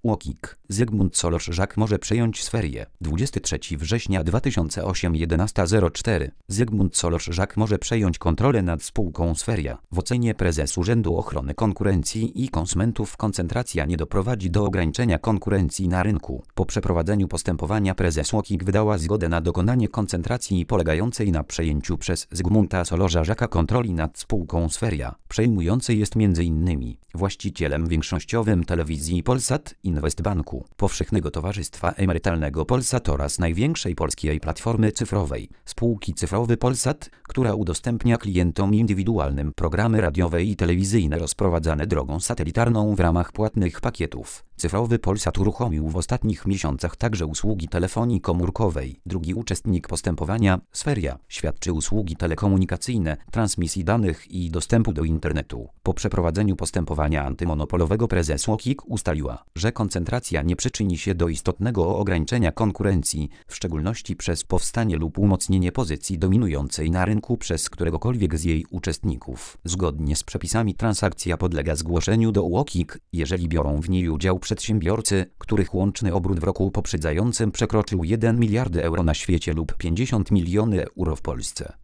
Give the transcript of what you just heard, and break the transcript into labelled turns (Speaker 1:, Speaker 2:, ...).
Speaker 1: UOKiK. Zygmunt Solorz-Żak może przejąć Sferię. 23 września 2008 11:04. Zygmunt Solorz-Żak może przejąć kontrolę nad spółką Sferia. W ocenie prezes Urzędu Ochrony Konkurencji i Konsumentów koncentracja nie doprowadzi do ograniczenia konkurencji na rynku. Po przeprowadzeniu postępowania prezes UOKiK wydała zgodę na dokonanie koncentracji polegającej na przejęciu przez Zygmunta Solorza-Żaka kontroli nad spółką Sferia. Przejmujący jest m.in. właścicielem większościowym telewizji Polsat, Inwestbanku, Powszechnego Towarzystwa Emerytalnego Polsat oraz największej polskiej platformy cyfrowej, spółki Cyfrowy Polsat, która udostępnia klientom indywidualnym programy radiowe i telewizyjne rozprowadzane drogą satelitarną w ramach płatnych pakietów. Cyfrowy Polsat uruchomił w ostatnich miesiącach także usługi telefonii komórkowej. Drugi uczestnik postępowania, Sferia, świadczy usługi telekomunikacyjne, transmisji danych i dostępu do internetu. Po przeprowadzeniu postępowania antymonopolowego prezes UOKiK ustaliła, że koncentracja nie przyczyni się do istotnego ograniczenia konkurencji, w szczególności przez powstanie lub umocnienie pozycji dominującej na rynku przez któregokolwiek z jej uczestników. Zgodnie z przepisami transakcja podlega zgłoszeniu do UOKiK, jeżeli biorą w niej udział przedsiębiorcy, których łączny obrót w roku poprzedzającym przekroczył 1 miliard euro na świecie lub 50 milionów euro w Polsce.